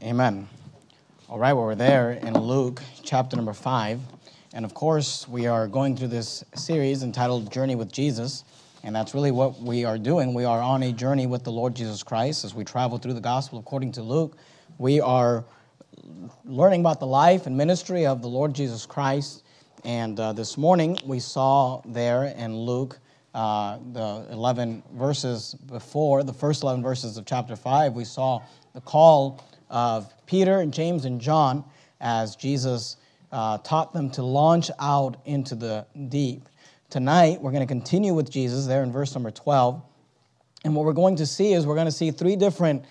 Amen. All right, well, we're there in Luke chapter number 5. And of course, we are going through this series entitled Journey with Jesus. And that's really what we are doing. We are on a journey with the Lord Jesus Christ as we travel through the gospel according to Luke. We are learning about the life and ministry of the Lord Jesus Christ. And this morning, we saw there in Luke the 11 verses before, the first 11 verses of chapter 5, we saw the call of Peter and James and John as Jesus taught them to launch out into the deep. Tonight, we're going to continue with Jesus there in verse number 12. And what we're going to see is we're going to see three different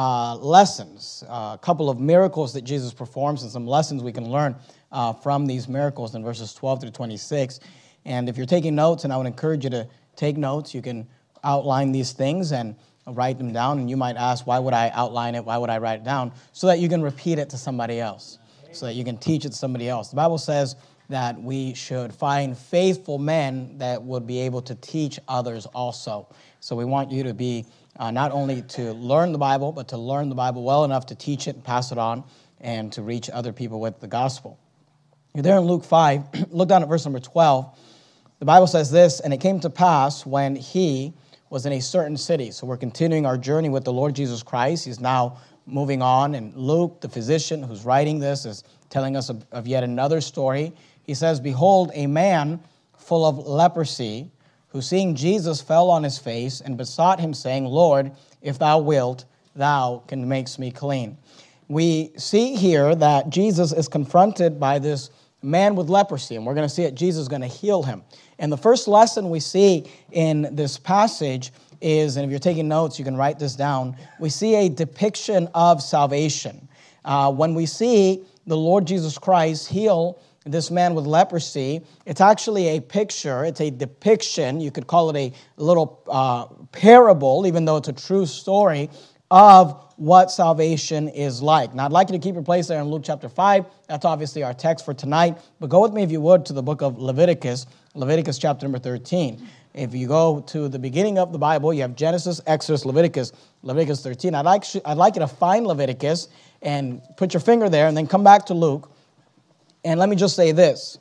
lessons, a couple of miracles that Jesus performs and some lessons we can learn from these miracles in verses 12 through 26. And if you're taking notes, and I would encourage you to take notes, you can outline these things and write them down. And you might ask, why would I outline it? Why would I write it down? So that you can repeat it to somebody else, so that you can teach it to somebody else. The Bible says that we should find faithful men that would be able to teach others also. So we want you to be not only to learn the Bible, but to learn the Bible well enough to teach it and pass it on and to reach other people with the gospel. You're there in Luke 5. Look down at verse number 12. The Bible says this, and it came to pass when he was in a certain city. So we're continuing our journey with the Lord Jesus Christ. He's now moving on, and Luke, the physician who's writing this, is telling us of yet another story. He says, behold, a man full of leprosy, who seeing Jesus fell on his face and besought him, saying, Lord, if thou wilt, thou can make me clean. We see here that Jesus is confronted by this man with leprosy, and we're going to see it. Jesus is going to heal him. And the first lesson we see in this passage is, and if you're taking notes, you can write this down, we see a depiction of salvation. When we see the Lord Jesus Christ heal this man with leprosy, it's actually a picture, it's a depiction, you could call it a little parable, even though it's a true story, of what salvation is like. Now, I'd like you to keep your place there in Luke chapter 5. That's obviously our text for tonight. But go with me, if you would, to the book of Leviticus, Leviticus chapter number 13. If you go to the beginning of the Bible, you have Genesis, Exodus, Leviticus, Leviticus 13. I'd like you to find Leviticus and put your finger there and then come back to Luke. And let me just say this.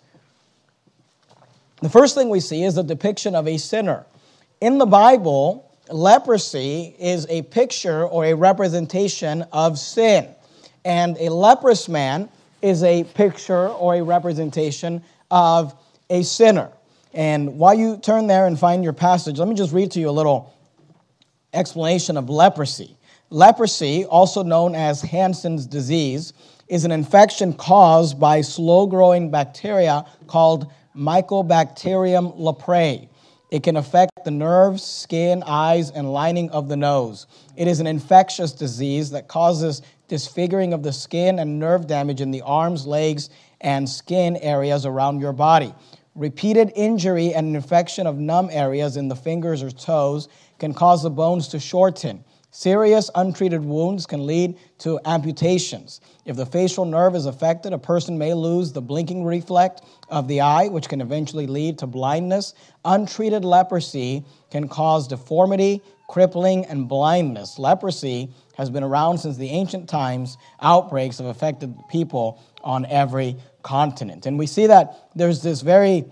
The first thing we see is the depiction of a sinner. In the Bible, leprosy is a picture or a representation of sin. And a leprous man is a picture or a representation of a sinner. And while you turn there and find your passage, let me just read to you a little explanation of leprosy. Leprosy, also known as Hansen's disease, is an infection caused by slow-growing bacteria called Mycobacterium leprae. It can affect the nerves, skin, eyes, and lining of the nose. It is an infectious disease that causes disfiguring of the skin and nerve damage in the arms, legs, and skin areas around your body. Repeated injury and infection of numb areas in the fingers or toes can cause the bones to shorten. Serious untreated wounds can lead to amputations. If the facial nerve is affected, a person may lose the blinking reflex of the eye, which can eventually lead to blindness. Untreated leprosy can cause deformity, crippling, and blindness. Leprosy has been around since the ancient times. Outbreaks have affected people on every continent. And we see that there's this very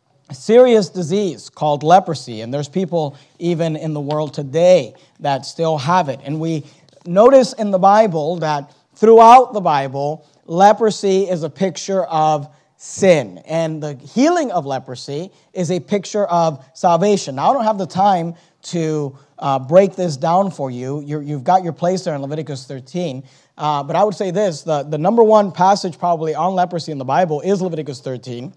serious disease called leprosy, and there's people even in the world today that still have it. And we notice in the Bible that throughout the Bible, leprosy is a picture of sin, and the healing of leprosy is a picture of salvation. Now, I don't have the time to break this down for you. You've got your place there in Leviticus 13, but I would say this, the number one passage probably on leprosy in the Bible is Leviticus 13,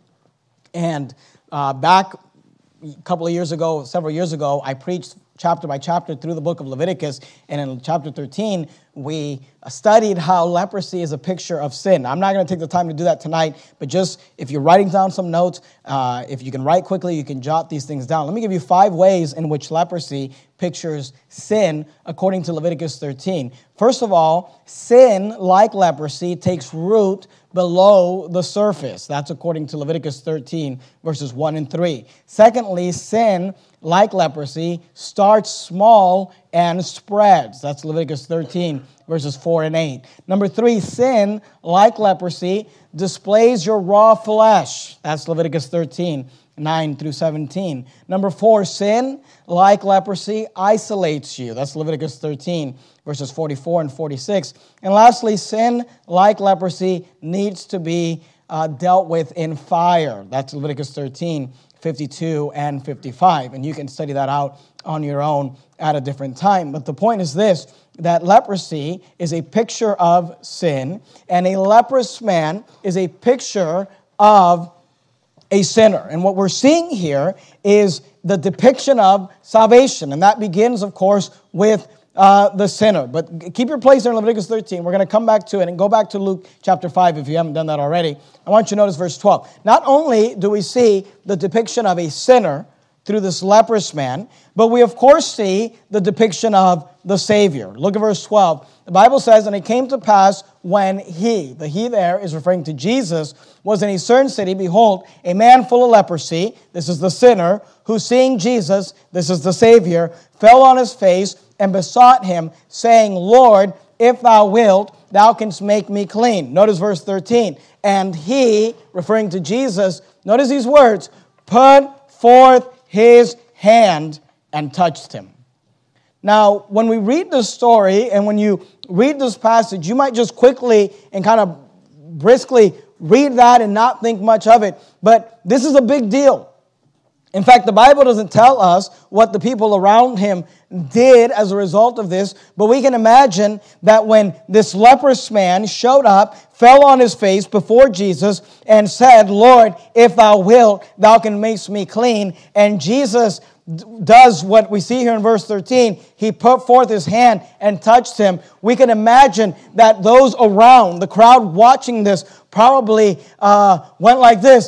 and back a couple of years ago, several years ago, I preached chapter by chapter through the book of Leviticus, and in chapter 13, we studied how leprosy is a picture of sin. I'm not going to take the time to do that tonight, but just if you're writing down some notes, if you can write quickly, you can jot these things down. Let me give you 5 ways in which leprosy pictures sin according to Leviticus 13. First of all, sin, like leprosy, takes root below the surface. That's according to Leviticus 13, verses 1 and 3. Secondly, sin, like leprosy, starts small and spreads. That's Leviticus 13, verses 4 and 8. Number 3, sin, like leprosy, displays your raw flesh. That's Leviticus 13, 9 through 17. Number 4, sin, like leprosy, isolates you. That's Leviticus 13, verses 44 and 46. And lastly, sin, like leprosy, needs to be dealt with in fire. That's Leviticus 13, 52 and 55. And you can study that out on your own at a different time. But the point is this, that leprosy is a picture of sin, and a leprous man is a picture of a sinner. And what we're seeing here is the depiction of salvation. And that begins, of course, with the sinner. But keep your place there in Leviticus 13. We're going to come back to it and go back to Luke chapter 5 if you haven't done that already. I want you to notice verse 12. Not only do we see the depiction of a sinner through this leprous man, but we of course see the depiction of the Savior. Look at verse 12. The Bible says, and it came to pass when the he there is referring to Jesus, was in a certain city, behold, a man full of leprosy, this is the sinner, who seeing Jesus, this is the Savior, fell on his face and besought him, saying, Lord, if thou wilt, thou canst make me clean. Notice verse 13. And he, referring to Jesus, notice these words, put forth his hand and touched him. Now, when we read this story and when you read this passage, you might just quickly and kind of briskly read that and not think much of it. But this is a big deal. In fact, the Bible doesn't tell us what the people around him did as a result of this, but we can imagine that when this leprous man showed up, fell on his face before Jesus and said, Lord, if thou wilt, thou can make me clean. And Jesus does what we see here in verse 13. He put forth his hand and touched him. We can imagine that those around, the crowd watching this, probably went like this.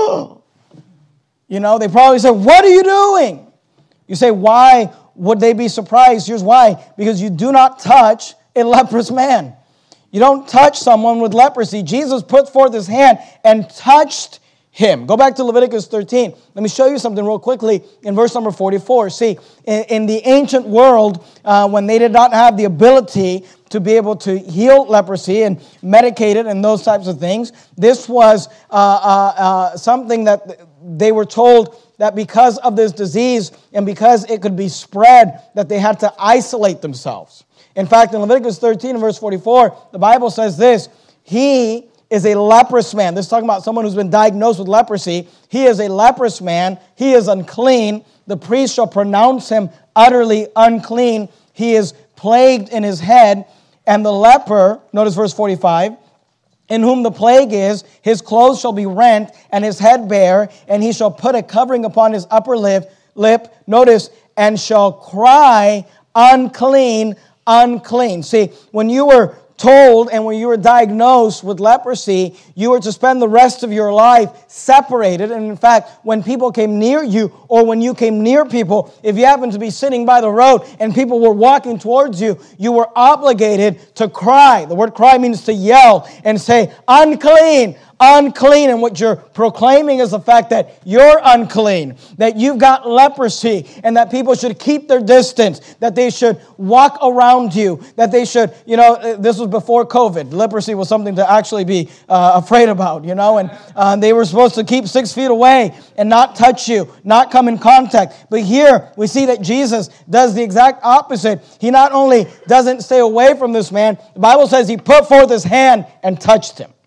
You know, they probably said, what are you doing? You say, why would they be surprised? Here's why. Because you do not touch a leprous man. You don't touch someone with leprosy. Jesus put forth his hand and touched him. Go back to Leviticus 13. Let me show you something real quickly in verse number 44. See, in the ancient world, when they did not have the ability to be able to heal leprosy and medicate it and those types of things, this was something that they were told that because of this disease and because it could be spread, that they had to isolate themselves. In fact, in Leviticus 13 and verse 44, the Bible says this, he is a leprous man. This is talking about someone who's been diagnosed with leprosy. He is a leprous man. He is unclean. The priest shall pronounce him utterly unclean. He is plagued in his head. And the leper, notice verse 45, in whom the plague is, his clothes shall be rent, and his head bare, and he shall put a covering upon his upper lip, notice, and shall cry, unclean, unclean. See, when you were told and when you were diagnosed with leprosy, you were to spend the rest of your life separated. And in fact, when people came near you or when you came near people, if you happened to be sitting by the road and people were walking towards you, you were obligated to cry. The word cry means to yell and say, unclean, unclean. And what you're proclaiming is the fact that you're unclean, that you've got leprosy, and that people should keep their distance, that they should walk around you, that they should, this was before COVID. Leprosy was something to actually be afraid about, and they were supposed to keep 6 feet away and not touch you, not come in contact. But here we see that Jesus does the exact opposite. He not only doesn't stay away from this man, the Bible says he put forth his hand and touched him.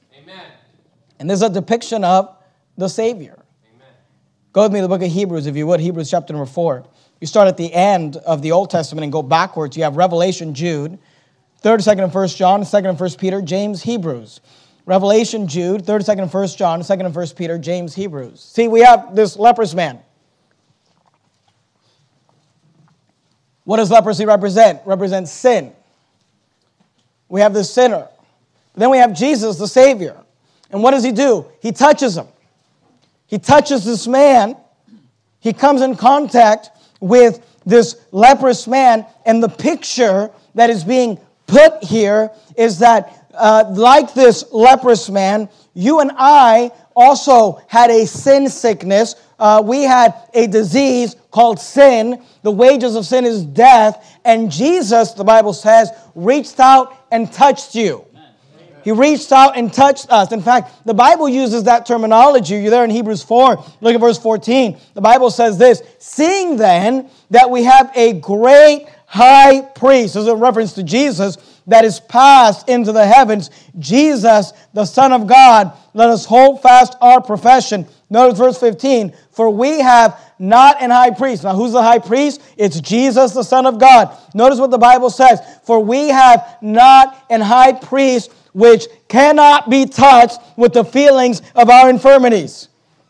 And this is a depiction of the Savior. Amen. Go with me to the book of Hebrews, if you would. Hebrews chapter number 4. You start at the end of the Old Testament and go backwards. You have Revelation, Jude, 3rd, 2nd, and 1st John, 2nd and 1st Peter, James, Hebrews. Revelation, Jude, 3rd, 2nd, and 1st John, 2nd and 1st Peter, James, Hebrews. See, we have this leprous man. What does leprosy represent? It represents sin. We have this sinner. Then we have Jesus, the Savior. And what does he do? He touches him. He touches this man. He comes in contact with this leprous man. And the picture that is being put here is that, like this leprous man, you and I also had a sin sickness. We had a disease called sin. The wages of sin is death. And Jesus, the Bible says, reached out and touched you. He reached out and touched us. In fact, the Bible uses that terminology. You're there in Hebrews 4. Look at verse 14. The Bible says this, seeing then that we have a great high priest, this is a reference to Jesus, that is passed into the heavens, Jesus, the Son of God, let us hold fast our profession. Notice verse 15, for we have not an high priest. Now, who's the high priest? It's Jesus, the Son of God. Notice what the Bible says, for we have not an high priest which cannot be touched with the feelings of our infirmities,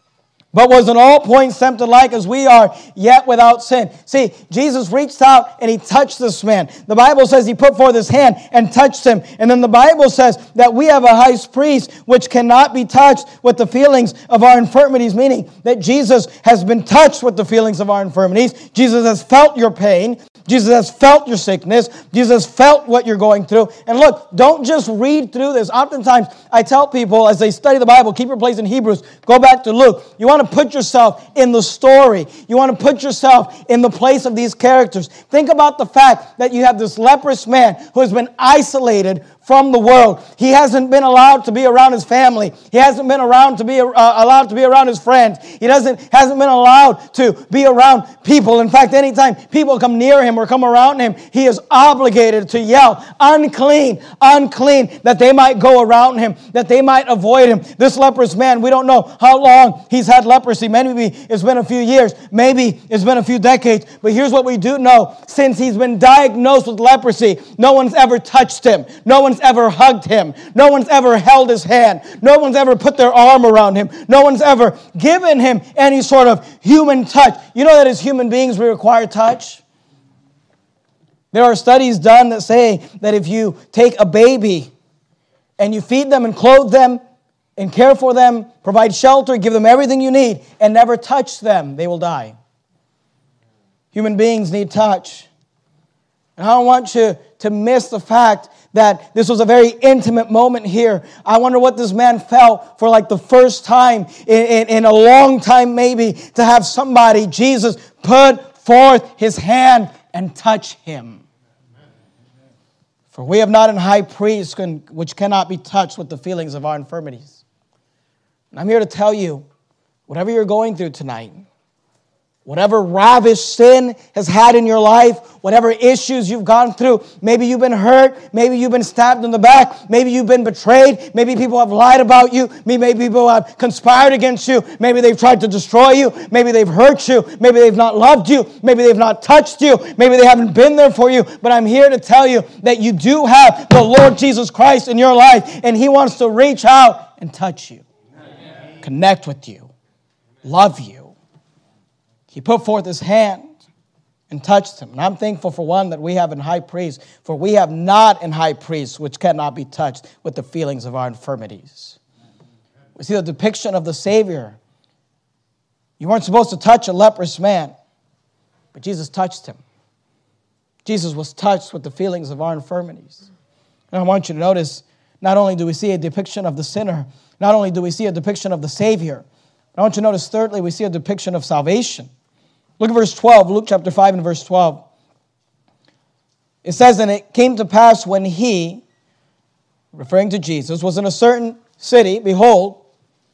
but was in all points tempted like as we are, yet without sin. See, Jesus reached out and he touched this man. The Bible says he put forth his hand and touched him. And then the Bible says that we have a high priest which cannot be touched with the feelings of our infirmities, meaning that Jesus has been touched with the feelings of our infirmities. Jesus has felt your pain. Jesus has felt your sickness. Jesus has felt what you're going through. And look, don't just read through this. Oftentimes, I tell people as they study the Bible, keep your place in Hebrews, go back to Luke. You want to put yourself in the story. You want to put yourself in the place of these characters. Think about the fact that you have this leprous man who has been isolated from the world. He hasn't been allowed to be around his family. He hasn't been allowed to be around his friends. He hasn't been allowed to be around people. In fact, anytime people come near him or come around him, he is obligated to yell, unclean, unclean, that they might go around him, that they might avoid him. This leprous man, we don't know how long he's had leprosy. Maybe it's been a few years. Maybe it's been a few decades. But here's what we do know. Since he's been diagnosed with leprosy, no one's ever touched him. No one's ever hugged him. No one's ever held his hand. No one's ever put their arm around him. No one's ever given him any sort of human touch. You know that as human beings we require touch? There are studies done that say that if you take a baby and you feed them and clothe them and care for them, provide shelter, give them everything you need, and never touch them, they will die. Human beings need touch. And I don't want you to miss the fact that this was a very intimate moment here. I wonder what this man felt for like the first time in a long time maybe, to have somebody, Jesus, put forth his hand and touch him. For we have not an high priest which cannot be touched with the feelings of our infirmities. And I'm here to tell you, whatever you're going through tonight, whatever ravished sin has had in your life, whatever issues you've gone through, maybe you've been hurt, maybe you've been stabbed in the back, maybe you've been betrayed, maybe people have lied about you, maybe people have conspired against you, maybe they've tried to destroy you, maybe they've hurt you, maybe they've not loved you, maybe they've not touched you, maybe they haven't been there for you, but I'm here to tell you that you do have the Lord Jesus Christ in your life, and He wants to reach out and touch you, connect with you, love you. He put forth his hand and touched him. And I'm thankful for one that we have an high priest, for we have not an high priest which cannot be touched with the feelings of our infirmities. We see the depiction of the Savior. You weren't supposed to touch a leprous man, but Jesus touched him. Jesus was touched with the feelings of our infirmities. And I want you to notice, not only do we see a depiction of the sinner, not only do we see a depiction of the Savior, I want you to notice, thirdly, we see a depiction of salvation. Look at verse 12, Luke chapter 5 and verse 12. It says, and it came to pass when he, referring to Jesus, was in a certain city, behold,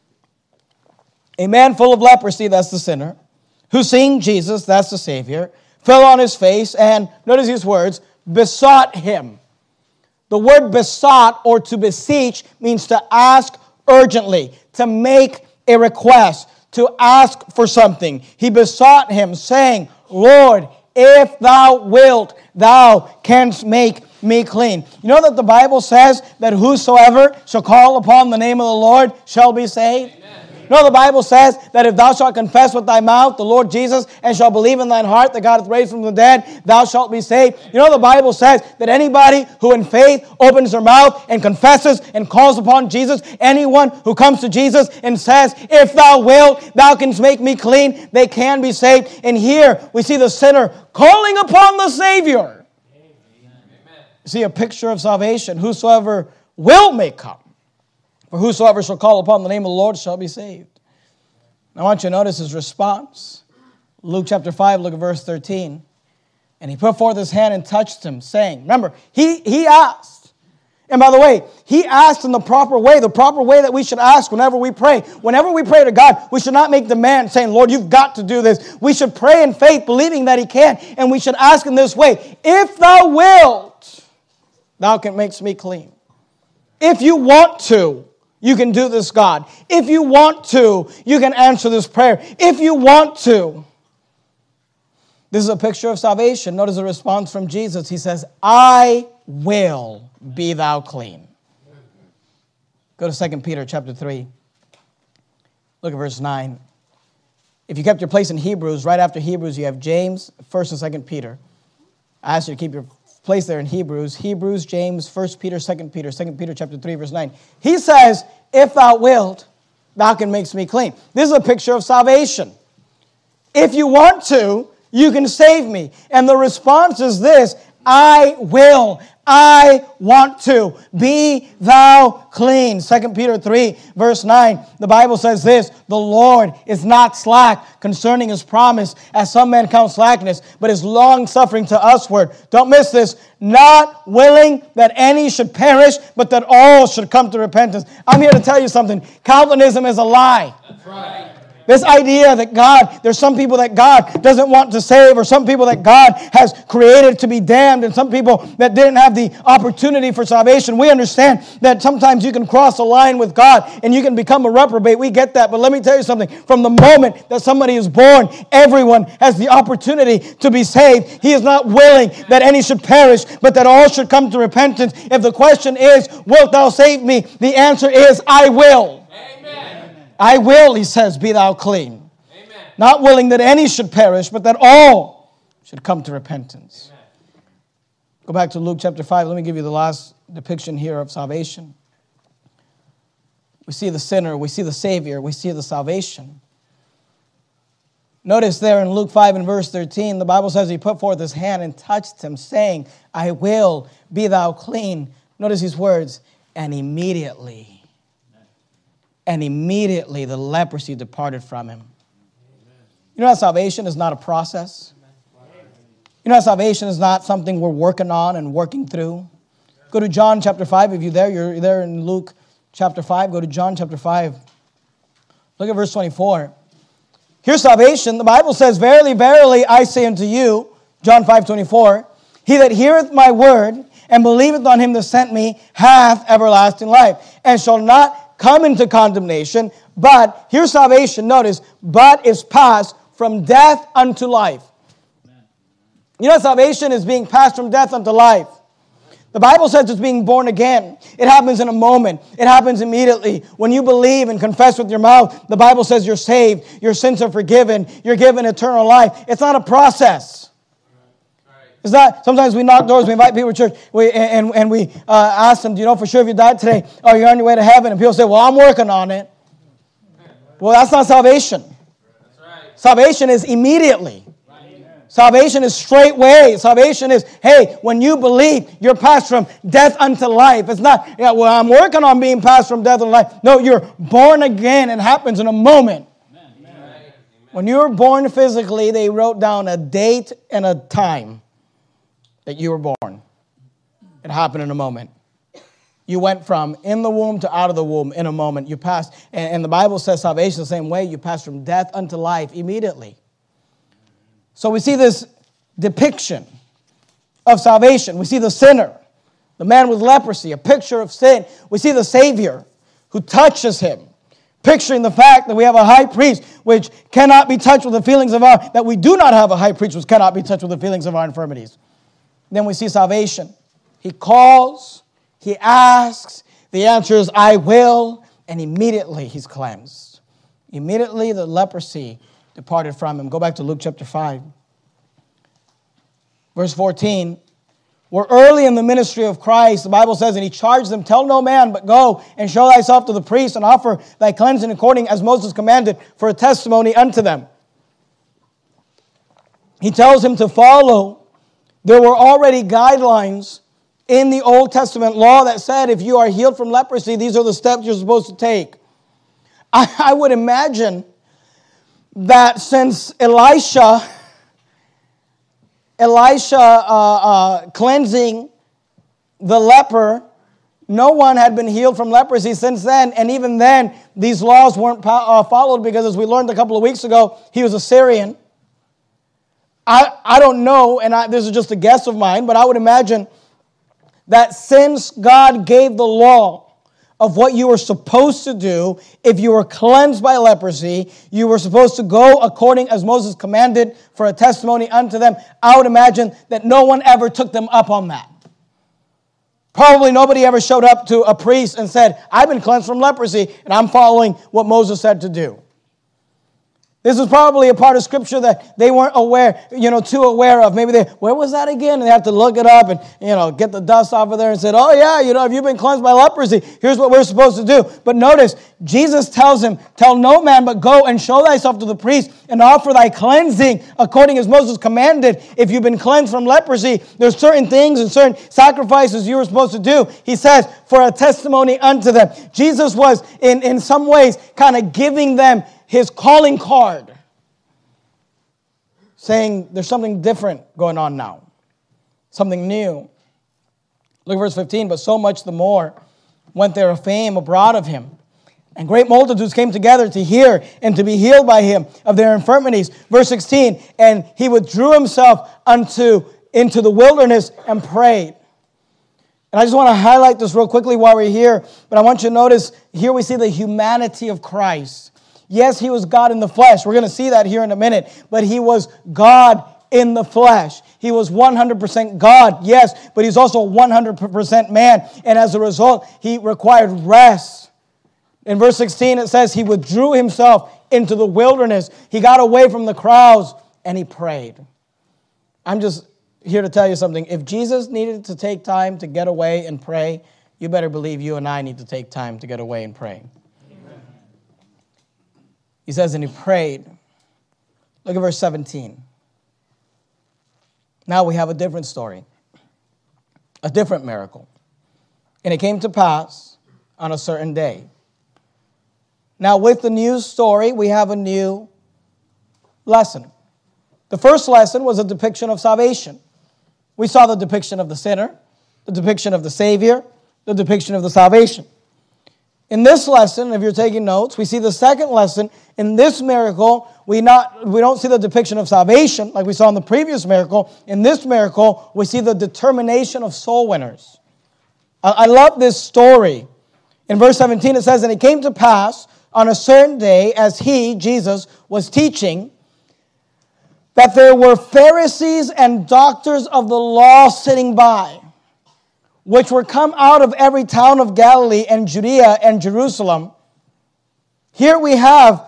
a man full of leprosy, that's the sinner, who seeing Jesus, that's the Savior, fell on his face and, notice these words, besought him. The word besought or to beseech means to ask urgently, to make a request, to ask for something. He besought him, saying, Lord, if thou wilt, thou canst make me clean. You know that the Bible says that whosoever shall call upon the name of the Lord shall be saved? You know the Bible says that if thou shalt confess with thy mouth the Lord Jesus and shall believe in thine heart that God hath raised from the dead, thou shalt be saved. You know the Bible says that anybody who in faith opens their mouth and confesses and calls upon Jesus, anyone who comes to Jesus and says, if thou wilt, thou canst make me clean, they can be saved. And here we see the sinner calling upon the Savior. You see a picture of salvation. Whosoever will may come. For whosoever shall call upon the name of the Lord shall be saved. I want you to notice his response. Luke chapter 5, look at verse 13. And he put forth his hand and touched him, saying, remember, he asked. And by the way, he asked in the proper way that we should ask whenever we pray. Whenever we pray to God, we should not make demands saying, Lord, you've got to do this. We should pray in faith, believing that he can. And we should ask in this way, if thou wilt, thou can make me clean. If you want to, you can do this, God. If you want to, you can answer this prayer. If you want to. This is a picture of salvation. Notice the response from Jesus. He says, I will be thou clean. Go to 2 Peter chapter 3. Look at verse 9. If you kept your place in Hebrews, right after Hebrews, you have James, 1st and 2nd Peter. I ask you to keep your place there in Hebrews. Hebrews, James, 1 Peter, 2 Peter, 2 Peter chapter 3, verse 9. He says, if thou wilt, thou can make me clean. This is a picture of salvation. If you want to, you can save me. And the response is this, I will. I want to. Be thou clean. 2 Peter 3, verse 9. The Bible says this, the Lord is not slack concerning his promise, as some men count slackness, but is long-suffering to usward. Don't miss this. Not willing that any should perish, but that all should come to repentance. I'm here to tell you something. Calvinism is a lie. That's right. This idea that God, there's some people that God doesn't want to save, or some people that God has created to be damned, and some people that didn't have the opportunity for salvation. We understand that sometimes you can cross a line with God and you can become a reprobate. We get that. But let me tell you something. From the moment that somebody is born, everyone has the opportunity to be saved. He is not willing that any should perish, but that all should come to repentance. If the question is, wilt thou save me? The answer is, I will. Amen. I will, he says, be thou clean. Amen. Not willing that any should perish, but that all should come to repentance. Amen. Go back to Luke chapter 5. Let me give you the last depiction here of salvation. We see the sinner, we see the Savior, we see the salvation. Notice there in Luke 5 and verse 13, the Bible says he put forth his hand and touched him, saying, I will, be thou clean. Notice these words, and immediately the leprosy departed from him. You know that salvation is not a process? You know that salvation is not something we're working on and working through? Go to John chapter 5. If you're there in Luke chapter 5. Go to John chapter 5. Look at verse 24. Here's salvation. The Bible says, verily, verily, I say unto you, John 5:24, he that heareth my word and believeth on him that sent me hath everlasting life, and shall not come into condemnation, but, here's salvation, notice, but is passed from death unto life. Amen. You know, salvation is being passed from death unto life. The Bible says it's being born again. It happens in a moment. It happens immediately. When you believe and confess with your mouth, the Bible says you're saved, your sins are forgiven, you're given eternal life. It's not a process. It's not, sometimes we knock doors, we invite people to church, we ask them, do you know for sure if you died today, are you on your way to heaven? And people say, well, I'm working on it. Well, that's not salvation. That's right. Salvation is immediately. Right. Salvation is straightway. Salvation is, hey, when you believe, you're passed from death unto life. It's not, yeah, well, I'm working on being passed from death unto life. No, you're born again. It happens in a moment. Amen. When you were born physically, they wrote down a date and a time that you were born. It happened in a moment. You went from in the womb to out of the womb in a moment. You passed, and the Bible says salvation the same way. You pass from death unto life immediately. So we see this depiction of salvation. We see the sinner, the man with leprosy, a picture of sin. We see the Savior who touches him, picturing the fact that we have a high priest which cannot be touched with the feelings of our, that we do not have a high priest which cannot be touched with the feelings of our infirmities. Then we see salvation. He calls, he asks, the answer is, I will, and immediately he's cleansed. Immediately the leprosy departed from him. Go back to Luke chapter 5. Verse 14. We're early in the ministry of Christ. The Bible says, and he charged them, tell no man, but go and show thyself to the priest and offer thy cleansing according as Moses commanded for a testimony unto them. He tells him to follow. There were already guidelines in the Old Testament law that said if you are healed from leprosy, these are the steps you're supposed to take. I would imagine that since Elisha cleansing the leper, no one had been healed from leprosy since then. And even then, these laws weren't followed because, as we learned a couple of weeks ago, he was a Syrian. I don't know, and this is just a guess of mine, but I would imagine that since God gave the law of what you were supposed to do, if you were cleansed by leprosy, you were supposed to go according as Moses commanded for a testimony unto them. I would imagine that no one ever took them up on that. Probably nobody ever showed up to a priest and said, I've been cleansed from leprosy, and I'm following what Moses said to do. This is probably a part of Scripture that they weren't too aware of. Maybe where was that again? And they have to look it up and, get the dust off of there and say, oh yeah, if you've been cleansed by leprosy, here's what we're supposed to do. But notice, Jesus tells him, tell no man but go and show thyself to the priest and offer thy cleansing according as Moses commanded. If you've been cleansed from leprosy, there's certain things and certain sacrifices you were supposed to do. He says, for a testimony unto them. Jesus was in some ways kind of giving them his calling card, saying there's something different going on now, something new. Look at verse 15. But so much the more went there a fame abroad of him, and great multitudes came together to hear and to be healed by him of their infirmities. Verse 16, and he withdrew himself into the wilderness and prayed. And I just want to highlight this real quickly while we're here, but I want you to notice here we see the humanity of Christ. Yes, he was God in the flesh. We're going to see that here in a minute. But he was God in the flesh. He was 100% God, yes, but he's also 100% man. And as a result, he required rest. In verse 16, it says he withdrew himself into the wilderness. He got away from the crowds and he prayed. I'm just here to tell you something. If Jesus needed to take time to get away and pray, you better believe you and I need to take time to get away and pray. He says, and he prayed. Look at verse 17. Now we have a different story, a different miracle. And it came to pass on a certain day. Now with the new story, we have a new lesson. The first lesson was a depiction of salvation. We saw the depiction of the sinner, the depiction of the Savior, the depiction of the salvation. In this lesson, if you're taking notes, we see the second lesson. In this miracle, we don't see the depiction of salvation like we saw in the previous miracle. In this miracle, we see the determination of soul winners. I love this story. In verse 17, it says, and it came to pass on a certain day, as he, Jesus, was teaching, that there were Pharisees and doctors of the law sitting by, which were come out of every town of Galilee and Judea and Jerusalem. Here we have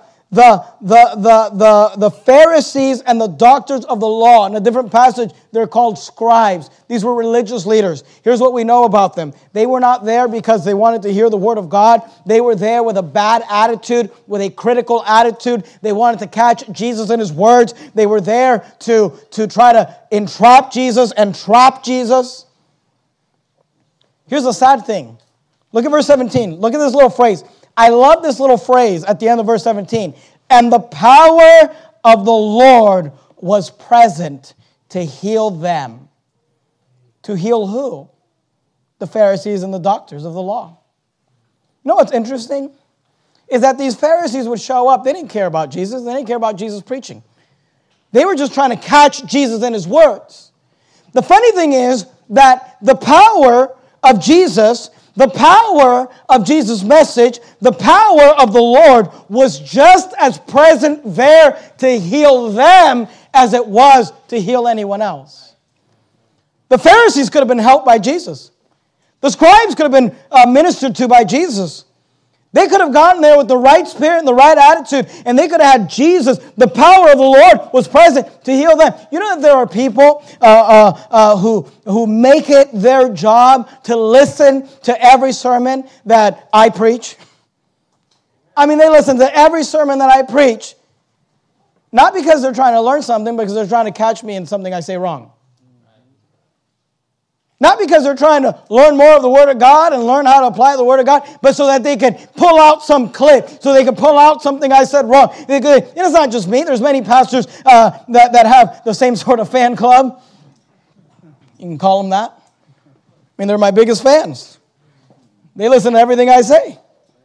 the Pharisees and the doctors of the law. In a different passage, they're called scribes. These were religious leaders. Here's what we know about them. They were not there because they wanted to hear the word of God. They were there with a bad attitude, with a critical attitude. They wanted to catch Jesus in his words. They were there to try to entrap Jesus and trap Jesus. Here's the sad thing. Look at verse 17. Look at this little phrase. I love this little phrase at the end of verse 17. And the power of the Lord was present to heal them. To heal who? The Pharisees and the doctors of the law. You know what's interesting? Is that these Pharisees would show up. They didn't care about Jesus. They didn't care about Jesus preaching. They were just trying to catch Jesus in his words. The funny thing is that the power of Jesus, the power of Jesus' message, the power of the Lord was just as present there to heal them as it was to heal anyone else. The Pharisees could have been helped by Jesus. The scribes could have been ministered to by Jesus. They could have gotten there with the right spirit and the right attitude, and they could have had Jesus. The power of the Lord was present to heal them. You know that there are people who make it their job to listen to every sermon that I preach. I mean, they listen to every sermon that I preach, not because they're trying to learn something, but because they're trying to catch me in something I say wrong. Not because they're trying to learn more of the Word of God and learn how to apply the Word of God, but so that they can pull out some clip, so they can pull out something I said wrong. It's not just me. There's many pastors that have the same sort of fan club. You can call them that. I mean, they're my biggest fans. They listen to everything I say.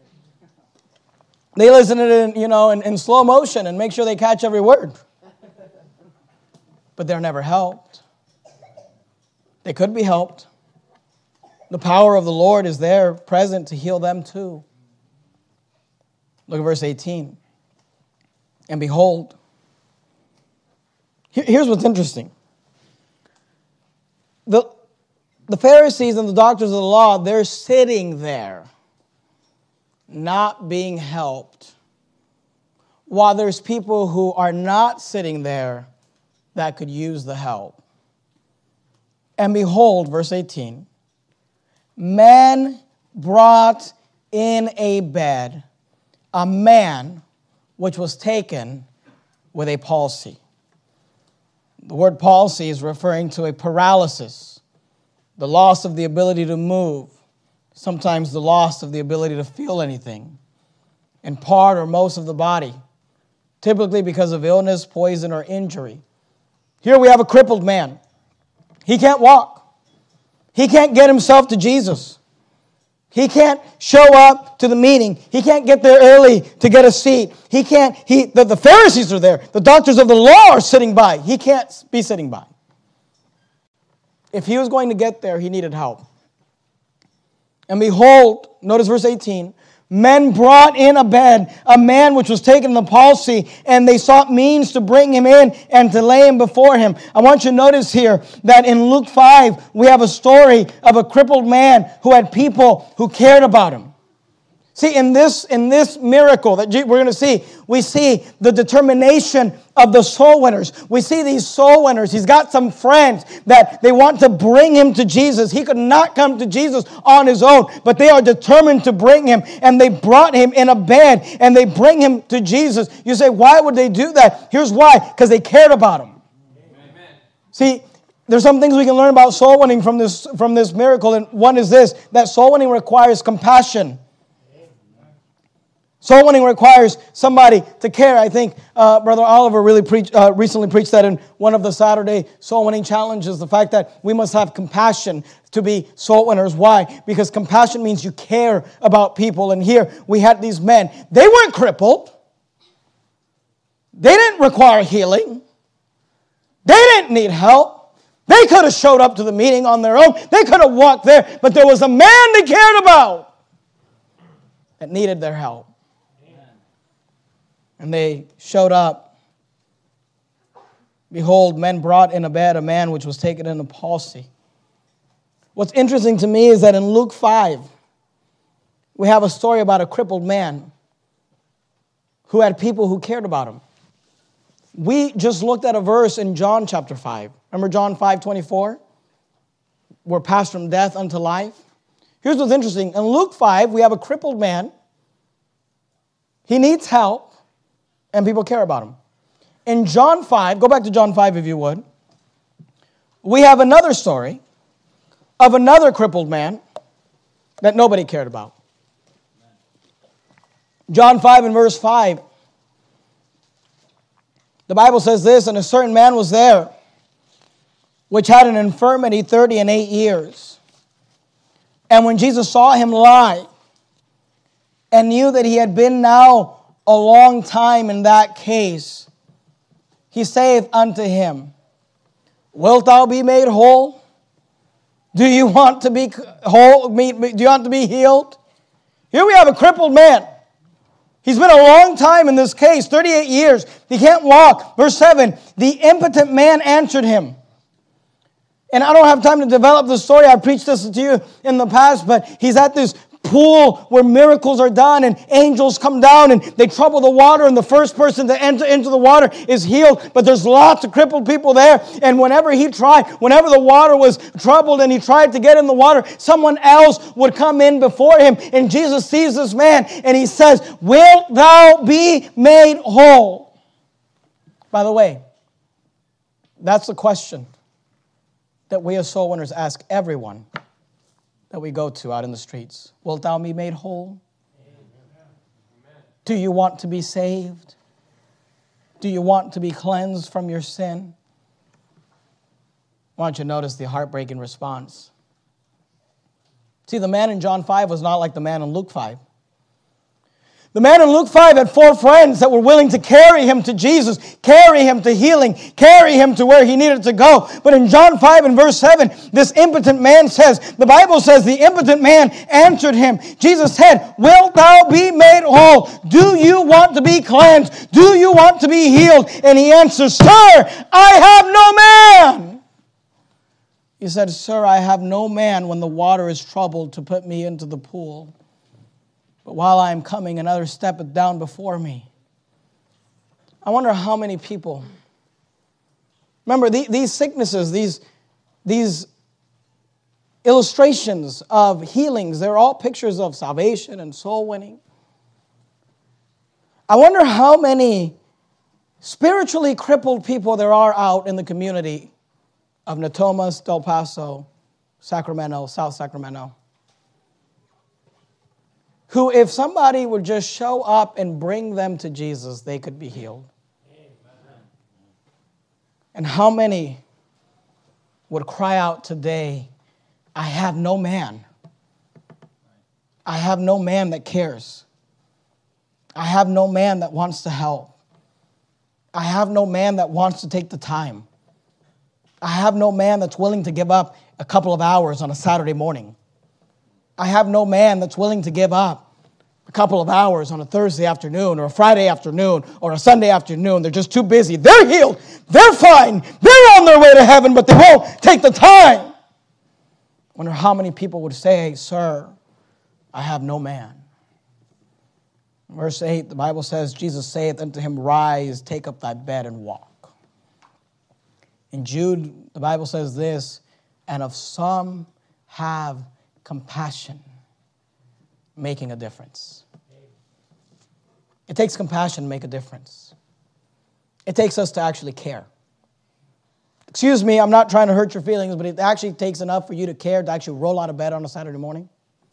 They listen to it in slow motion and make sure they catch every word. But they're never helped. They could be helped. The power of the Lord is there, present to heal them too. Look at verse 18. And behold, here's what's interesting. The Pharisees and the doctors of the law, they're sitting there, not being helped, while there's people who are not sitting there that could use the help. And behold, verse 18, men brought in a bed a man which was taken with a palsy. The word palsy is referring to a paralysis, the loss of the ability to move, sometimes the loss of the ability to feel anything, in part or most of the body, typically because of illness, poison, or injury. Here we have a crippled man. He can't walk. He can't get himself to Jesus. He can't show up to the meeting. He can't get there early to get a seat. The Pharisees are there. The doctors of the law are sitting by. He can't be sitting by. If he was going to get there, he needed help. And behold, notice verse 18, men brought in a bed a man which was taken in the palsy, and they sought means to bring him in and to lay him before him. I want you to notice here that in Luke 5, we have a story of a crippled man who had people who cared about him. See, in this miracle that we're going to see, we see the determination of the soul winners. We see these soul winners. He's got some friends that they want to bring him to Jesus. He could not come to Jesus on his own, but they are determined to bring him, and they brought him in a bed, and they bring him to Jesus. You say, why would they do that? Here's why, because they cared about him. Amen. See, there's some things we can learn about soul winning from this miracle, and one is this, that soul winning requires compassion. Soul winning requires somebody to care. I think Brother Oliver recently preached that in one of the Saturday soul winning challenges, the fact that we must have compassion to be soul winners. Why? Because compassion means you care about people. And here we had these men. They weren't crippled. They didn't require healing. They didn't need help. They could have showed up to the meeting on their own. They could have walked there. But there was a man they cared about that needed their help. And they showed up. Behold, men brought in a bed a man which was taken in a palsy. What's interesting to me is that in Luke 5, we have a story about a crippled man who had people who cared about him. We just looked at a verse in John chapter 5. Remember John 5:24? We're passed from death unto life. Here's what's interesting. In Luke 5, we have a crippled man. He needs help. And people care about him. In John 5, go back to John 5 if you would. We have another story of another crippled man that nobody cared about. John 5 and verse 5. The Bible says this, and a certain man was there, which had an infirmity 38 years. And when Jesus saw him lie, and knew that he had been now a long time in that case, he saith unto him, wilt thou be made whole? Do you want to be whole? Do you want to be healed? Here we have a crippled man. He's been a long time in this case, 38 years. He can't walk. Verse 7, the impotent man answered him. And I don't have time to develop the story. I preached this to you in the past, but he's at this pool where miracles are done and angels come down and they trouble the water, and the first person to enter into the water is healed. But there's lots of crippled people there, and whenever the water was troubled and he tried to get in the water, someone else would come in before him. And Jesus sees this man and he says, wilt thou be made whole? By the way, that's the question. that we as soul winners ask everyone that we go to out in the streets. Wilt thou be made whole? Do you want to be saved? Do you want to be cleansed from your sin? Why don't you notice the heartbreaking response? See, the man in John 5 was not like the man in Luke 5. The man in Luke 5 had 4 friends that were willing to carry him to Jesus, carry him to healing, carry him to where he needed to go. But in John 5 and verse 7, this impotent man says, the Bible says, the impotent man answered him. Jesus said, wilt thou be made whole? Do you want to be cleansed? Do you want to be healed? And he answers, sir, I have no man. He said, sir, I have no man when the water is troubled to put me into the pool. But while I am coming, another steppeth down before me. I wonder how many people. Remember, these sicknesses, these illustrations of healings, they're all pictures of salvation and soul winning. I wonder how many spiritually crippled people there are out in the community of Natomas, Del Paso, Sacramento, South Sacramento, who, if somebody would just show up and bring them to Jesus, they could be healed. Amen. And how many would cry out today, I have no man. I have no man that cares. I have no man that wants to help. I have no man that wants to take the time. I have no man that's willing to give up a couple of hours on a Saturday morning. I have no man that's willing to give up a couple of hours on a Thursday afternoon or a Friday afternoon or a Sunday afternoon. They're just too busy. They're healed. They're fine. They're on their way to heaven, but they won't take the time. I wonder how many people would say, sir, I have no man. Verse 8, the Bible says, Jesus saith unto him, rise, take up thy bed and walk. In Jude, the Bible says this, and of some have compassion, making a difference. It takes compassion to make a difference. It takes us to actually care. Excuse me, I'm not trying to hurt your feelings, but it actually takes enough for you to care to actually roll out of bed on a Saturday morning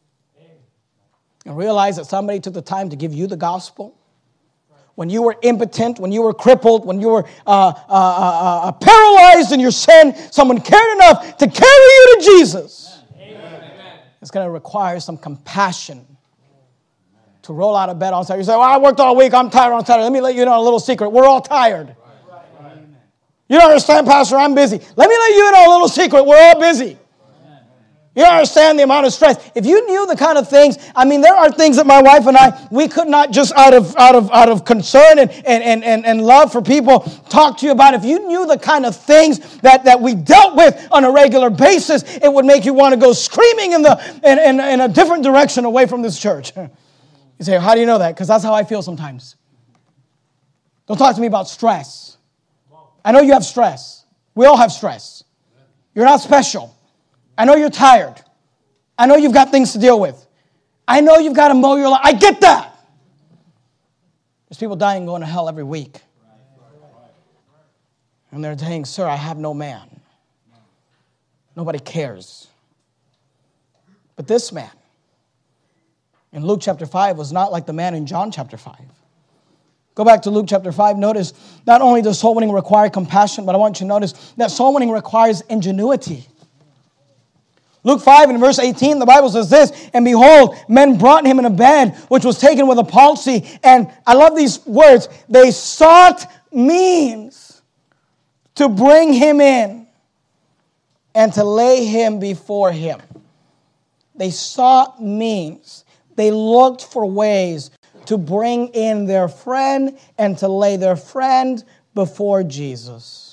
and realize that somebody took the time to give you the gospel. When you were impotent, when you were crippled, when you were paralyzed in your sin, someone cared enough to carry you to Jesus. It's going to require some compassion to roll out of bed on Saturday. You say, well, I worked all week. I'm tired on Saturday. Let me let you know a little secret. We're all tired. You don't understand, Pastor, I'm busy. Let me let you know a little secret. We're all busy. You don't understand the amount of stress. If you knew the kind of things, I mean, there are things that my wife and I, we could not just out of concern and love for people talk to you about. If you knew the kind of things that we dealt with on a regular basis, it would make you want to go screaming in a different direction away from this church. You say, how do you know that? Because that's how I feel sometimes. Don't talk to me about stress. I know you have stress. We all have stress. You're not special. I know you're tired. I know you've got things to deal with. I know you've got to mow your lawn. I get that. There's people dying and going to hell every week. And they're saying, sir, I have no man. Nobody cares. But this man in Luke chapter 5 was not like the man in John chapter 5. Go back to Luke chapter 5. Notice, not only does soul winning require compassion, but I want you to notice that soul winning requires ingenuity. Luke 5 and verse 18, the Bible says this, and behold, men brought him in a bed, which was taken with a palsy. And I love these words. They sought means to bring him in and to lay him before him. They sought means. They looked for ways to bring in their friend and to lay their friend before Jesus.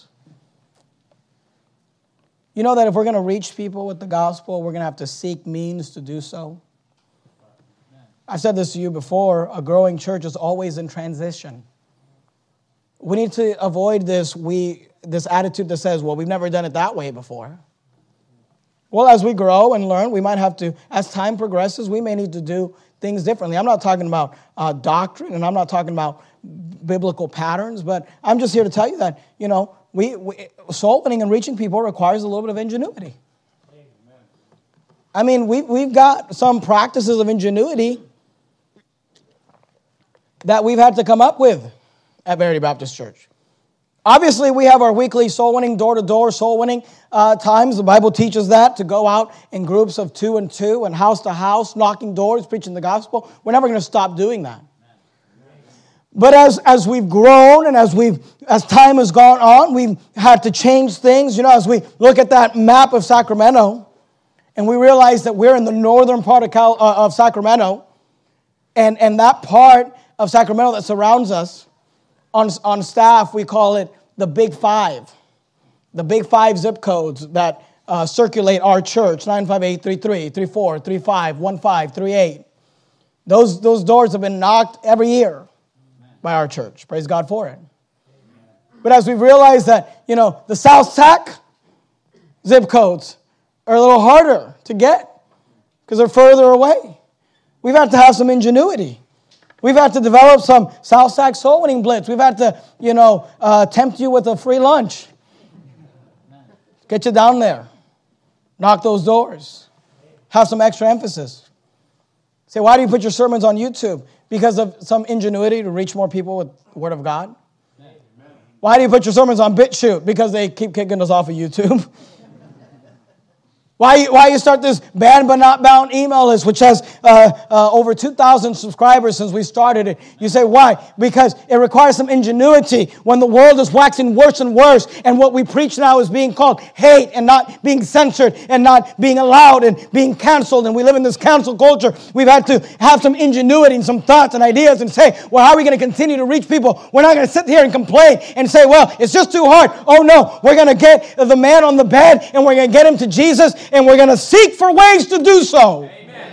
You know that if we're going to reach people with the gospel, we're going to have to seek means to do so. I've said this to you before, a growing church is always in transition. We need to avoid this attitude that says, well, we've never done it that way before. Well, as we grow and learn, we might have to, as time progresses, we may need to do things differently. I'm not talking about doctrine, and I'm not talking about biblical patterns, but I'm just here to tell you that, soul winning and reaching people requires a little bit of ingenuity. I mean, we've got some practices of ingenuity that we've had to come up with at Verity Baptist Church. Obviously, we have our weekly soul winning, door-to-door soul winning times. The Bible teaches that, to go out in groups of 2 and 2 and house to house, knocking doors, preaching the gospel. We're never going to stop doing that. But as we've grown and as time has gone on, we've had to change things. You know, as we look at that map of Sacramento, and we realize that we're in the northern part of Sacramento, and that part of Sacramento that surrounds us, on staff, we call it the Big Five. The Big Five zip codes that circulate our church, 95833, 34, 35, 15, 38. Those doors have been knocked every year by our church. Praise God for it. But as we've realized that, you know, the South Sac zip codes are a little harder to get because they're further away. We've had to have some ingenuity. We've had to develop some South Sac soul winning blitz. We've had to, tempt you with a free lunch. Get you down there. Knock those doors. Have some extra emphasis. Say, why do you put your sermons on YouTube? Because of some ingenuity to reach more people with the Word of God? Why do you put your sermons on BitChute? Because they keep kicking us off of YouTube. Why you start this Banned But Not Bound email list, which has over 2,000 subscribers since we started it? You say, why? Because it requires some ingenuity when the world is waxing worse and worse, and what we preach now is being called hate and not being censored and not being allowed and being canceled, and we live in this cancel culture. We've had to have some ingenuity and some thoughts and ideas and say, well, how are we going to continue to reach people? We're not going to sit here and complain and say, well, it's just too hard. Oh, no, we're going to get the man on the bed and we're going to get him to Jesus, and we're going to seek for ways to do so. Amen.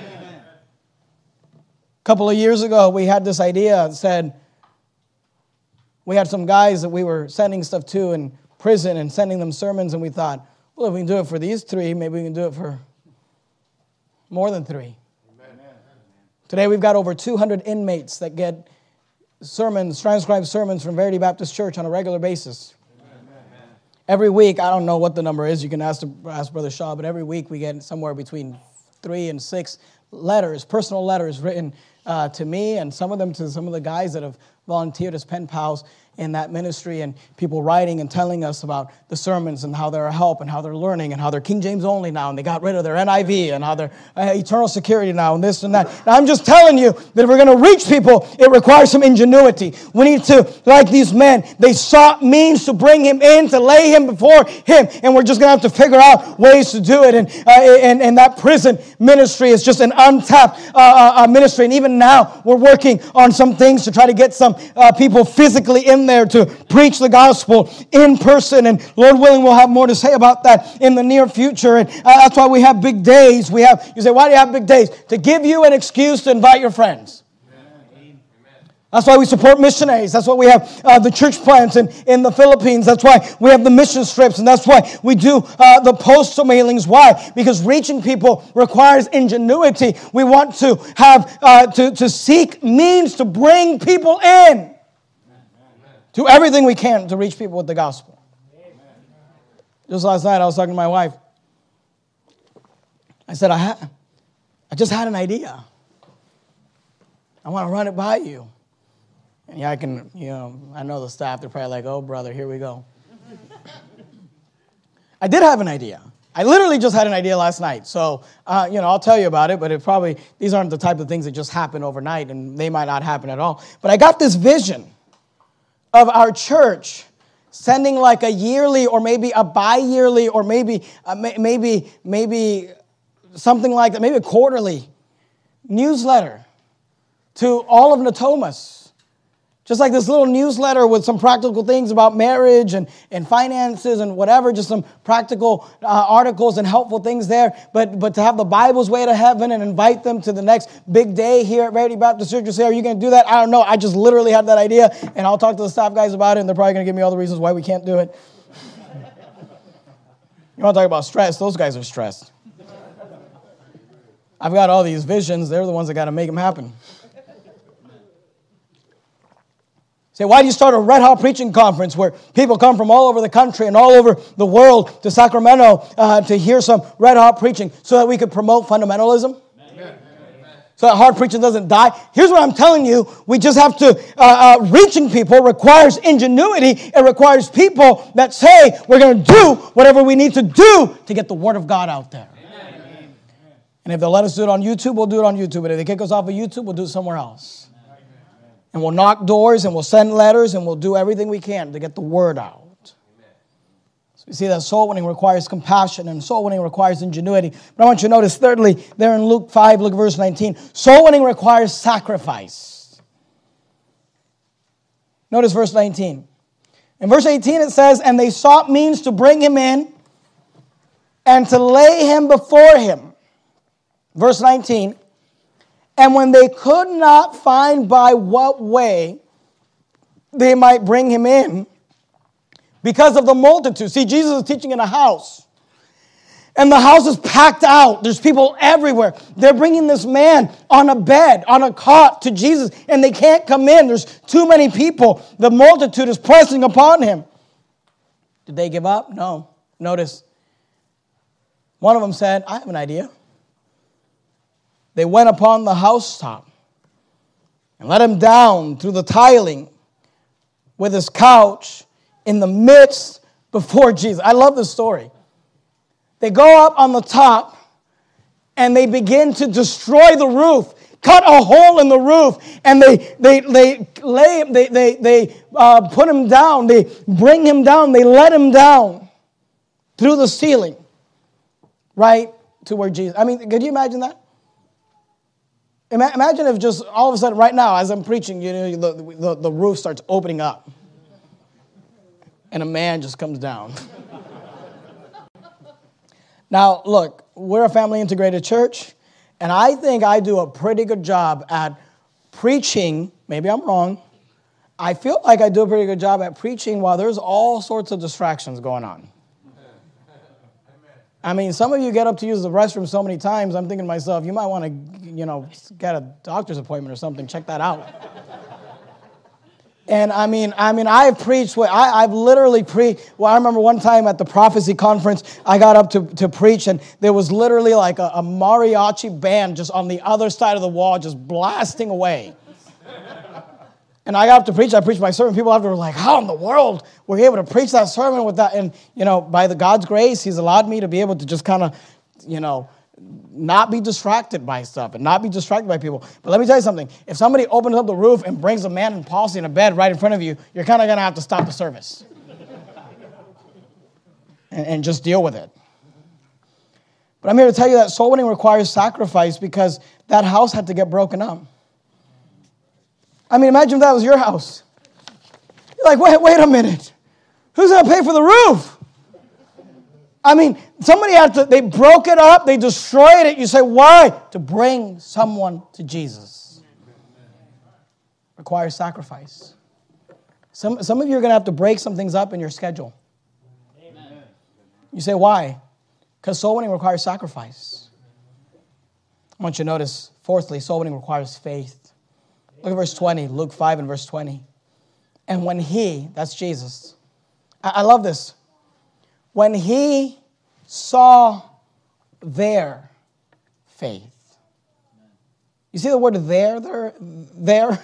A couple of years ago, we had this idea that said, we had some guys that we were sending stuff to in prison and sending them sermons, and we thought, well, if we can do it for these 3, maybe we can do it for more than 3. Amen. Today, we've got over 200 inmates that get sermons, transcribed sermons from Verity Baptist Church on a regular basis. Every week, I don't know what the number is. You can ask Brother Shaw, but every week we get somewhere between 3 and 6 letters, personal letters written to me, and some of them to some of the guys that have volunteered as pen pals in that ministry, and people writing and telling us about the sermons and how they're a help and how they're learning and how they're King James only now and they got rid of their NIV and how they're eternal security now and this and that. Now, I'm just telling you that if we're going to reach people, it requires some ingenuity. We need to, like these men, they sought means to bring him in, to lay him before him, and we're just going to have to figure out ways to do it. And that prison ministry is just an untapped ministry, and even now we're working on some things to try to get some people physically in there to preach the gospel in person, and Lord willing, we'll have more to say about that in the near future. And that's why we have big days. You say, why do you have big days? To give you an excuse to invite your friends. Amen. That's why we support missionaries. That's why we have the church plants in the Philippines. That's why we have the mission trips, and that's why we do the postal mailings. Why? Because reaching people requires ingenuity. We want to have to seek means to bring people in. Do everything we can to reach people with the gospel. Amen. Just last night, I was talking to my wife. I said, I just had an idea. I want to run it by you. And yeah, I know the staff, they're probably like, oh, brother, here we go. I did have an idea. I literally just had an idea last night. So, I'll tell you about it, but these aren't the type of things that just happen overnight, and they might not happen at all. But I got this vision of our church sending like a yearly or maybe a bi-yearly or maybe something like that, maybe a quarterly newsletter to all of Natomas. Just like this little newsletter with some practical things about marriage and finances and whatever, just some practical articles and helpful things there. But to have the Bible's way to heaven and invite them to the next big day here at Verity Baptist Church. You say, are you going to do that? I don't know. I just literally had that idea, and I'll talk to the staff guys about it, and they're probably going to give me all the reasons why we can't do it. You want to talk about stress? Those guys are stressed. I've got all these visions. They're the ones that got to make them happen. Say, why do you start a Red Hot Preaching Conference where people come from all over the country and all over the world to Sacramento to hear some Red Hot preaching so that we could promote fundamentalism? Amen. So that hard preaching doesn't die. Here's what I'm telling you. We just have to, reaching people requires ingenuity. It requires people that say, we're going to do whatever we need to do to get the Word of God out there. Amen. And if they'll let us do it on YouTube, we'll do it on YouTube. But if they kick us off of YouTube, we'll do it somewhere else. And we'll knock doors and we'll send letters and we'll do everything we can to get the word out. So you see that soul winning requires compassion and soul winning requires ingenuity. But I want you to notice, thirdly, there in Luke 5, look at verse 19. Soul winning requires sacrifice. Notice verse 19. In verse 18 it says, and they sought means to bring him in and to lay him before him. Verse 19. And when they could not find by what way they might bring him in, because of the multitude. See, Jesus is teaching in a house. And the house is packed out. There's people everywhere. They're bringing this man on a bed, on a cot to Jesus, and they can't come in. There's too many people. The multitude is pressing upon him. Did they give up? No. Notice, one of them said, I have an idea. They went upon the housetop and let him down through the tiling with his couch in the midst before Jesus. I love this story. They go up on the top and they begin to destroy the roof, cut a hole in the roof, and they put him down. They bring him down. They let him down through the ceiling, right to where Jesus. I mean, could you imagine that? Imagine if just all of a sudden right now as I'm preaching, you know, the roof starts opening up and a man just comes down. Now, look, we're a family integrated church, and I think I do a pretty good job at preaching. Maybe I'm wrong. I feel like I do a pretty good job at preaching while there's all sorts of distractions going on. I mean, some of you get up to use the restroom so many times, I'm thinking to myself, you might want to, get a doctor's appointment or something. Check that out. And I mean, I've preached. I've literally preached. Well, I remember one time at the prophecy conference, I got up to preach, and there was literally like a mariachi band just on the other side of the wall, just blasting away. And I got up to preach. I preached my sermon. People after were like, how in the world were you able to preach that sermon with that? And, by the God's grace, he's allowed me to be able to just kind of, not be distracted by stuff and not be distracted by people. But let me tell you something. If somebody opens up the roof and brings a man in palsy in a bed right in front of you, you're kind of going to have to stop the service and just deal with it. But I'm here to tell you that soul winning requires sacrifice because that house had to get broken up. I mean, imagine if that was your house. You're like, wait a minute. Who's going to pay for the roof? I mean, they broke it up, they destroyed it. You say, why? To bring someone to Jesus. Requires sacrifice. Some of you are going to have to break some things up in your schedule. Amen. You say, why? Because soul winning requires sacrifice. I want you to notice, fourthly, soul winning requires faith. Look at verse 20, Luke 5 and verse 20. And when he, that's Jesus, I love this. When he saw their faith. You see the word there?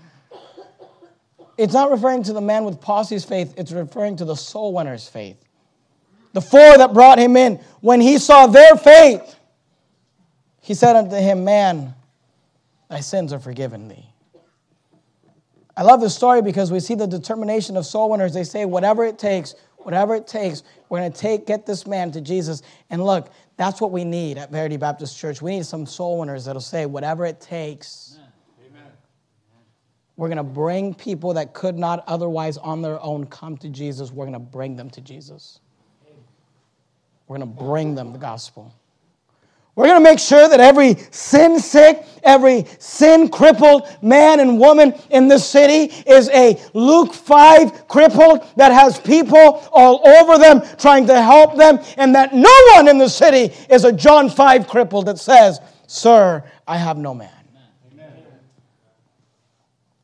It's not referring to the man with palsy's faith. It's referring to the soul winner's faith. The four that brought him in. When he saw their faith, he said unto him, man, thy sins are forgiven thee. I love this story because we see the determination of soul winners. They say, whatever it takes, we're going to get this man to Jesus. And look, that's what we need at Verity Baptist Church. We need some soul winners that'll say, whatever it takes. Amen. We're going to bring people that could not otherwise on their own come to Jesus. We're going to bring them to Jesus. We're going to bring them the gospel. We're going to make sure that every sin-sick, every sin-crippled man and woman in this city is a Luke 5 crippled that has people all over them trying to help them, and that no one in the city is a John 5 crippled that says, sir, I have no man. Amen.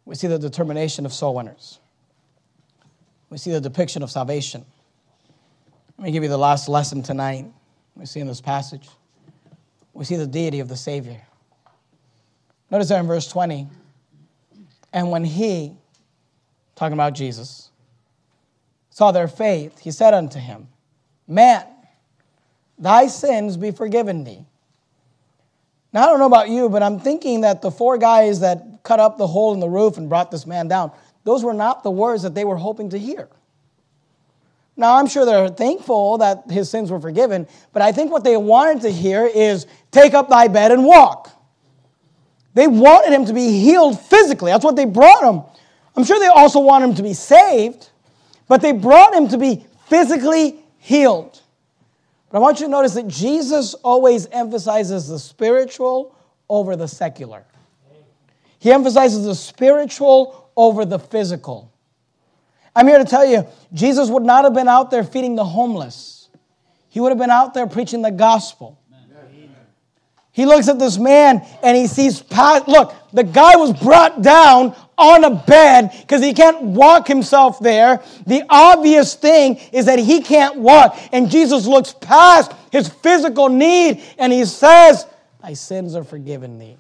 We see the determination of soul winners. We see the depiction of salvation. Let me give you the last lesson tonight. We see in this passage. We see the deity of the Savior. Notice there in verse 20. And when he, talking about Jesus, saw their faith, he said unto him, Man, thy sins be forgiven thee. Now, I don't know about you, but I'm thinking that the 4 guys that cut up the hole in the roof and brought this man down, those were not the words that they were hoping to hear. Now, I'm sure they're thankful that his sins were forgiven, but I think what they wanted to hear is, take up thy bed and walk. They wanted him to be healed physically. That's what they brought him. I'm sure they also want him to be saved, but they brought him to be physically healed. But I want you to notice that Jesus always emphasizes the spiritual over the secular. He emphasizes the spiritual over the physical. I'm here to tell you, Jesus would not have been out there feeding the homeless. He would have been out there preaching the gospel. He looks at this man and he sees, look, the guy was brought down on a bed because he can't walk himself there. The obvious thing is that he can't walk. And Jesus looks past his physical need and he says, thy sins are forgiven thee.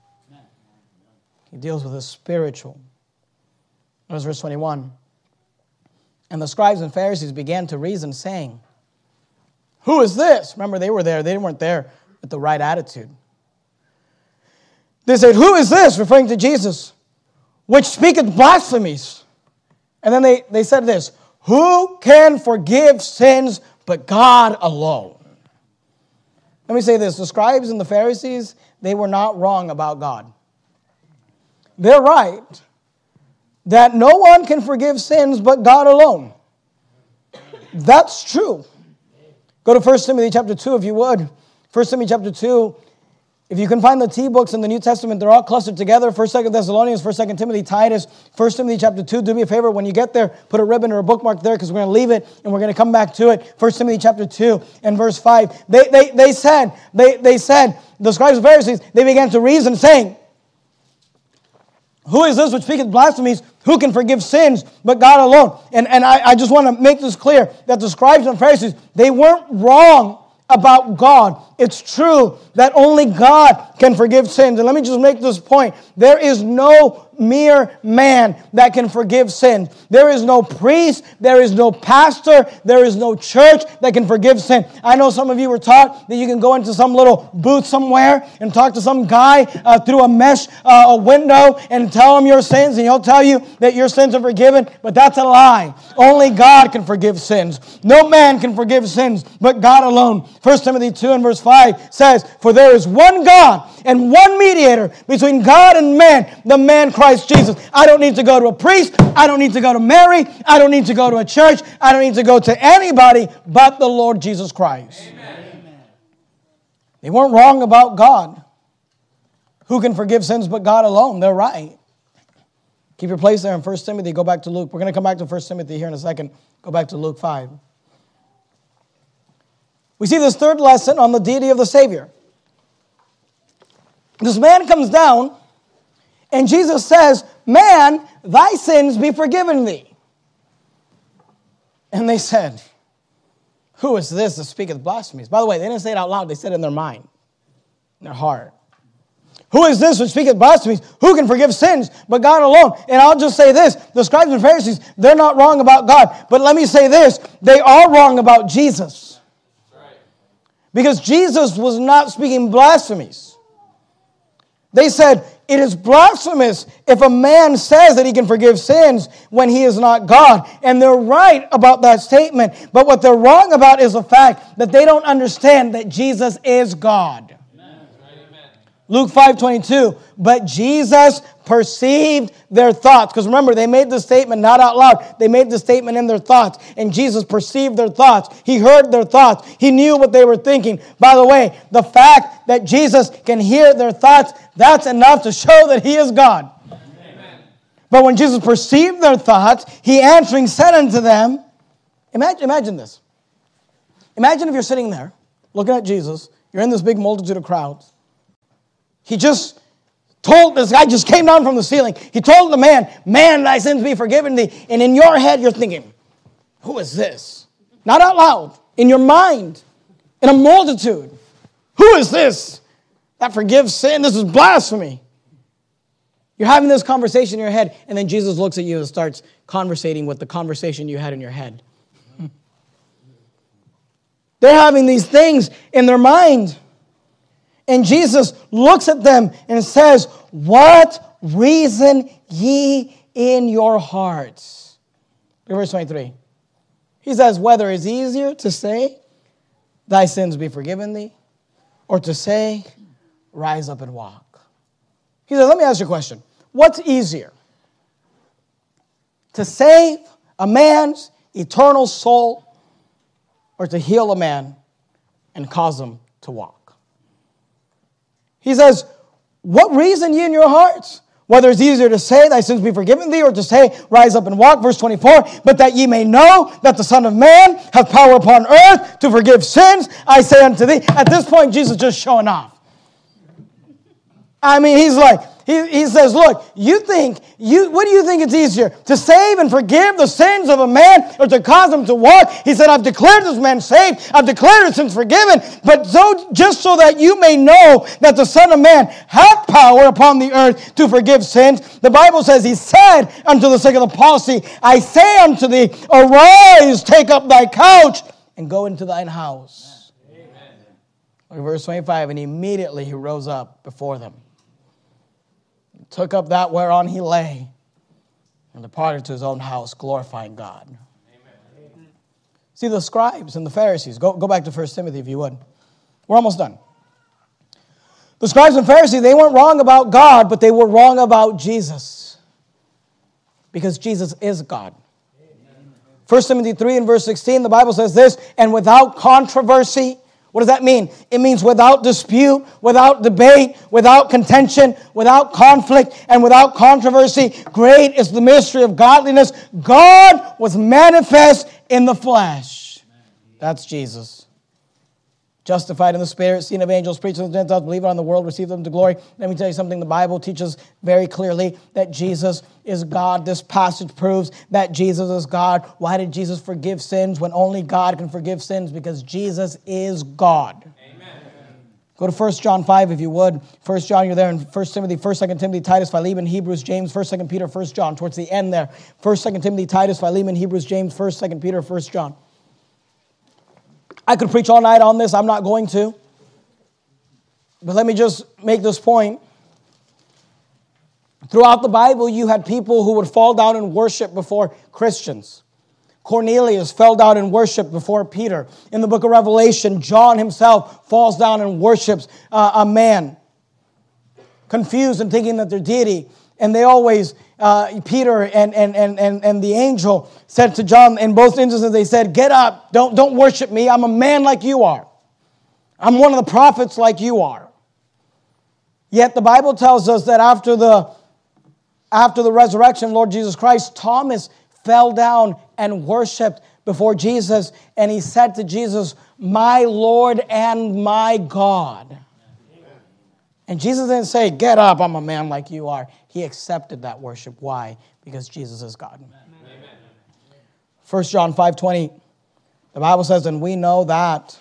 He deals with the spiritual. Notice verse 21. And the scribes and Pharisees began to reason, saying, who is this? Remember, they were there. They weren't there with the right attitude. They said, who is this? Referring to Jesus, which speaketh blasphemies. And then they said this, who can forgive sins but God alone? Let me say this. The scribes and the Pharisees, they were not wrong about God. They're right that no one can forgive sins but God alone. That's true. Go to 1 Timothy chapter 2 if you would. 1 Timothy chapter 2. If you can find the T-books in the New Testament, they're all clustered together. 1st, 2nd Thessalonians, 1st, 2nd Timothy, Titus, 1 Timothy chapter 2. Do me a favor, when you get there, put a ribbon or a bookmark there because we're going to leave it and we're going to come back to it. 1 Timothy chapter 2 and verse 5. They said, the scribes and Pharisees, they began to reason, saying, who is this which speaketh blasphemies? Who can forgive sins but God alone? And I just want to make this clear that the scribes and Pharisees, they weren't wrong about God. It's true that only God can forgive sins. And let me just make this point. There is no mere man that can forgive sins. There is no priest, there is no pastor, there is no church that can forgive sin. I know some of you were taught that you can go into some little booth somewhere and talk to some guy through a mesh, a window, and tell him your sins, and he'll tell you that your sins are forgiven, but that's a lie. Only God can forgive sins. No man can forgive sins but God alone. 1 Timothy 2 and verse 5 says, for there is one God and one mediator between God and man, the man Christ Jesus. I don't need to go to a priest. I don't need to go to Mary. I don't need to go to a church. I don't need to go to anybody but the Lord Jesus Christ. Amen. They weren't wrong about God. Who can forgive sins but God alone? They're right. Keep your place there in 1 Timothy. Go back to Luke. We're going to come back to 1 Timothy here in a second. Go back to Luke 5. We see this third lesson on the deity of the Savior. This man comes down, and Jesus says, man, thy sins be forgiven thee. And they said, who is this that speaketh blasphemies? By the way, they didn't say it out loud. They said it in their mind, in their heart. Who is this which speaketh blasphemies? Who can forgive sins but God alone? And I'll just say this. The scribes and Pharisees, they're not wrong about God. But let me say this. They are wrong about Jesus. Because Jesus was not speaking blasphemies. They said, it is blasphemous if a man says that he can forgive sins when he is not God. And they're right about that statement. But what they're wrong about is the fact that they don't understand that Jesus is God. Luke 5:22, but Jesus perceived their thoughts. Because remember, they made the statement not out loud. They made the statement in their thoughts. And Jesus perceived their thoughts. He heard their thoughts. He knew what they were thinking. By the way, the fact that Jesus can hear their thoughts, that's enough to show that He is God. Amen. But when Jesus perceived their thoughts, He answering said unto them, imagine this. Imagine if you're sitting there, looking at Jesus. You're in this big multitude of crowds. He just this guy just came down from the ceiling. He told the man, thy sins be forgiven thee. And in your head, you're thinking, who is this? Not out loud, in your mind, in a multitude. Who is this that forgives sin? This is blasphemy. You're having this conversation in your head, and then Jesus looks at you and starts conversating with the conversation you had in your head. They're having these things in their mind. And Jesus looks at them and says, what reason ye in your hearts? Verse 23. He says, whether it's easier to say, thy sins be forgiven thee, or to say, rise up and walk. He says, let me ask you a question. What's easier? To save a man's eternal soul, or to heal a man and cause him to walk? He says, what reason ye in your hearts? Whether it's easier to say, thy sins be forgiven thee, or to say, rise up and walk. Verse 24, but that ye may know that the Son of Man hath power upon earth to forgive sins, I say unto thee. At this point, Jesus is just showing off. I mean, he's like, he says, look, what do you think it's easier? To save and forgive the sins of a man, or to cause him to walk? He said, I've declared this man saved. I've declared his sins forgiven. But just so that you may know that the Son of Man hath power upon the earth to forgive sins, the Bible says, he said unto the sick of the palsy, I say unto thee, arise, take up thy couch, and go into thine house. Amen. Verse 25, and immediately he rose up before them, took up that whereon he lay, and departed to his own house, glorifying God. Amen. See, the scribes and the Pharisees, go back to 1 Timothy if you would. We're almost done. The scribes and Pharisees, they weren't wrong about God, but they were wrong about Jesus. Because Jesus is God. Amen. 1 Timothy 3 and verse 16, the Bible says this, and without controversy. What does that mean? It means without dispute, without debate, without contention, without conflict, and without controversy. Great is the mystery of godliness. God was manifest in the flesh. That's Jesus. Justified in the Spirit, seen of angels, preached to the Gentiles, believed on the world, received them to glory. Let me tell you something. The Bible teaches very clearly that Jesus is God. This passage proves that Jesus is God. Why did Jesus forgive sins when only God can forgive sins? Because Jesus is God. Amen. Go to 1 John 5 if you would. 1 John, you're there in 1 Timothy, 1, 2 Timothy, Titus, Philemon, Hebrews, James, 1, 2 Peter, 1 John. Towards the end there. 1, 2 Timothy, Titus, Philemon, Hebrews, James, 1, 2 Peter, 1 John. I could preach all night on this. I'm not going to. But let me just make this point. Throughout the Bible, you had people who would fall down and worship before Christians. Cornelius fell down and worshiped before Peter. In the book of Revelation, John himself falls down and worships a man, confused and thinking that they're deity. And they always, Peter and the angel said to John, in both instances, they said, get up, don't worship me. I'm a man like you are. I'm one of the prophets like you are. Yet the Bible tells us that after the resurrection, Lord Jesus Christ, Thomas fell down and worshiped before Jesus. And he said to Jesus, my Lord and my God. And Jesus didn't say, get up, I'm a man like you are. He accepted that worship. Why? Because Jesus is God. Amen. 1 John 5:20, the Bible says, and we know that,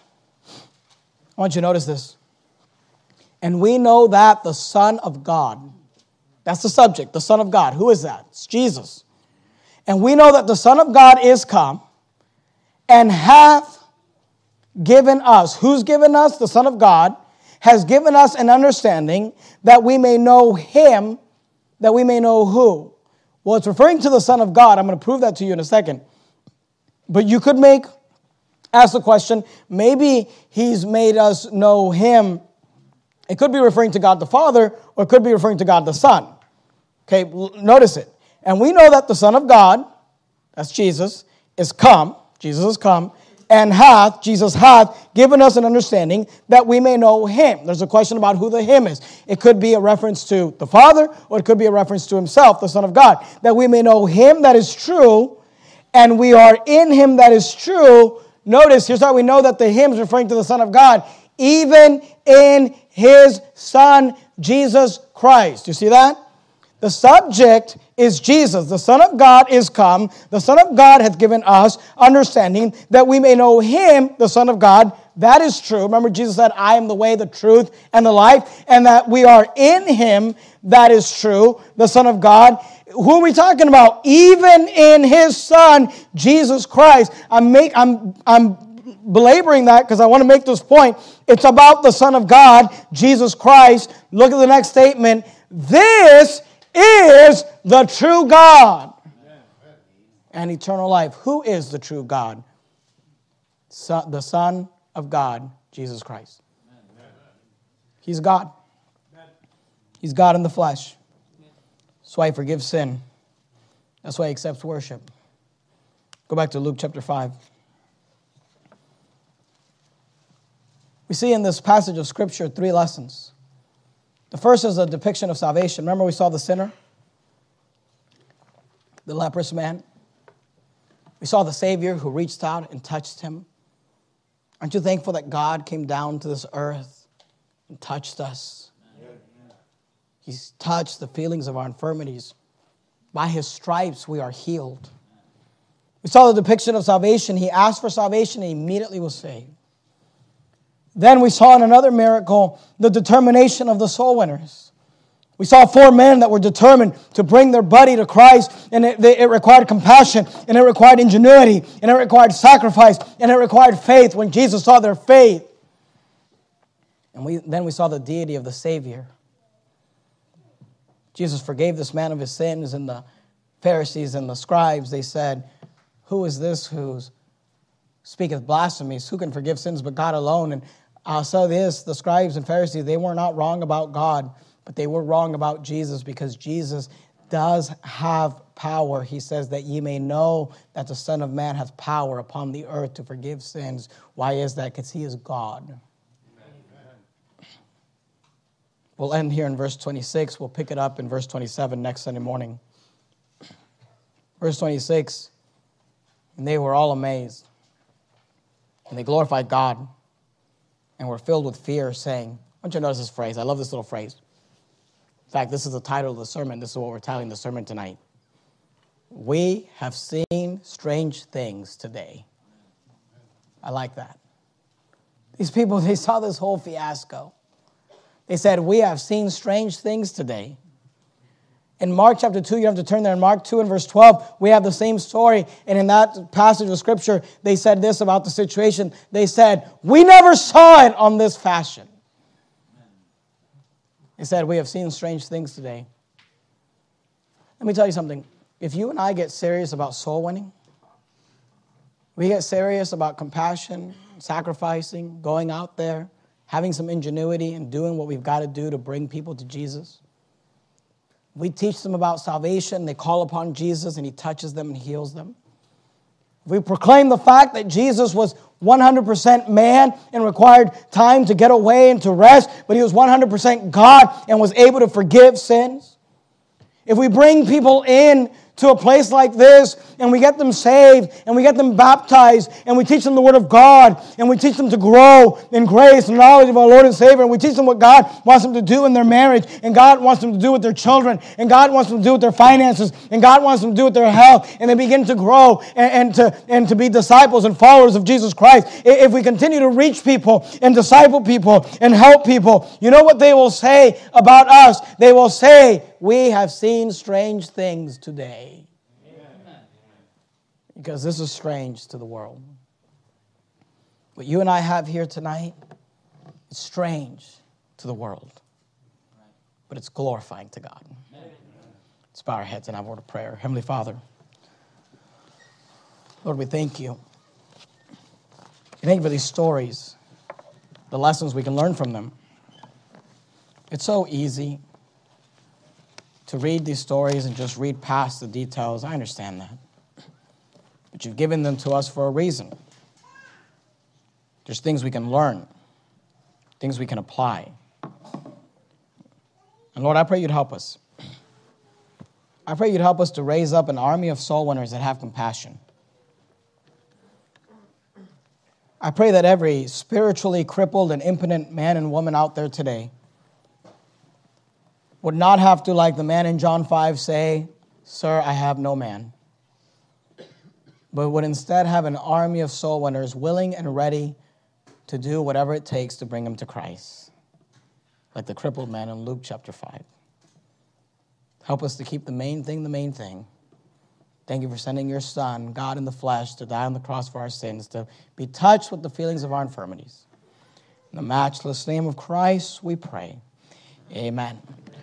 I want you to notice this, and we know that the Son of God, that's the subject, the Son of God. Who is that? It's Jesus. And we know that the Son of God is come and hath given us. Who's given us? The Son of God has given us an understanding that we may know him, that we may know who. Well, it's referring to the Son of God. I'm going to prove that to you in a second. But you could ask the question, maybe he's made us know him. It could be referring to God the Father, or it could be referring to God the Son. Okay, notice it. And we know that the Son of God, that's Jesus, is come. Jesus is come. And Jesus hath given us an understanding that we may know him. There's a question about who the him is. It could be a reference to the Father, or it could be a reference to himself, the Son of God. That we may know him that is true, and we are in him that is true. Notice, here's how we know that the him is referring to the Son of God. Even in his Son Jesus Christ. You see that? The subject is Jesus. The Son of God is come. The Son of God hath given us understanding that we may know him, the Son of God. That is true. Remember, Jesus said, I am the way, the truth, and the life. And that we are in him. That is true. The Son of God. Who are we talking about? Even in his Son, Jesus Christ. I'm belaboring that because I want to make this point. It's about the Son of God, Jesus Christ. Look at the next statement. This is the true God and eternal life. Who is the true God? The Son of God, Jesus Christ. He's God. He's God in the flesh. That's why he forgives sin. That's why he accepts worship. Go back to Luke chapter 5. We see in this passage of Scripture 3 lessons. The first is a depiction of salvation. Remember we saw the sinner? The leprous man. We saw the Savior who reached out and touched him. Aren't you thankful that God came down to this earth and touched us? He's touched the feelings of our infirmities. By his stripes we are healed. We saw the depiction of salvation. He asked for salvation and he immediately was saved. Then we saw in another miracle the determination of the soul winners. We saw 4 men that were determined to bring their buddy to Christ, and it required compassion, and it required ingenuity, and it required sacrifice, and it required faith when Jesus saw their faith. And then we saw the deity of the Savior. Jesus forgave this man of his sins, and the Pharisees and the scribes, they said, who is this who speaketh blasphemies? Who can forgive sins but God alone? And I'll say this, the scribes and Pharisees, they were not wrong about God, but they were wrong about Jesus because Jesus does have power. He says that ye may know that the Son of Man hath power upon the earth to forgive sins. Why is that? Because he is God. Amen. We'll end here in verse 26. We'll pick it up in verse 27 next Sunday morning. Verse 26, and they were all amazed, and they glorified God, and were filled with fear, saying, I want you to notice this phrase. I love this little phrase. In fact, this is the title of the sermon. This is what we're titling the sermon tonight. We have seen strange things today. I like that. These people, they saw this whole fiasco. They said, we have seen strange things today. In Mark chapter 2, you have to turn there. In Mark 2 and verse 12, we have the same story. And in that passage of Scripture, they said this about the situation. They said, we never saw it on this fashion. They said, we have seen strange things today. Let me tell you something. If you and I get serious about soul winning, we get serious about compassion, sacrificing, going out there, having some ingenuity and doing what we've got to do to bring people to Jesus. We teach them about salvation. They call upon Jesus and he touches them and heals them. We proclaim the fact that Jesus was 100% man and required time to get away and to rest, but he was 100% God and was able to forgive sins. If we bring people in to a place like this, and we get them saved, and we get them baptized, and we teach them the Word of God, and we teach them to grow in grace and knowledge of our Lord and Savior, and we teach them what God wants them to do in their marriage, and God wants them to do with their children, and God wants them to do with their finances, and God wants them to do with their health, and they begin to grow and to be disciples and followers of Jesus Christ. If we continue to reach people and disciple people and help people, you know what they will say about us? They will say, we have seen strange things today. Amen. Because this is strange to the world. What you and I have here tonight is strange to the world. But it's glorifying to God. Amen. Let's bow our heads and have a word of prayer. Heavenly Father, Lord, we thank you. We thank you for these stories, the lessons we can learn from them. It's so easy to read these stories and just read past the details. I understand that. But you've given them to us for a reason. There's things we can learn, things we can apply. And Lord, I pray you'd help us. I pray you'd help us to raise up an army of soul winners that have compassion. I pray that every spiritually crippled and impotent man and woman out there today would not have to, like the man in John 5, say, "Sir, I have no man," but would instead have an army of soul winners willing and ready to do whatever it takes to bring him to Christ, like the crippled man in Luke chapter 5. Help us to keep the main thing the main thing. Thank you for sending your Son, God in the flesh, to die on the cross for our sins, to be touched with the feelings of our infirmities. In the matchless name of Christ, we pray. Amen.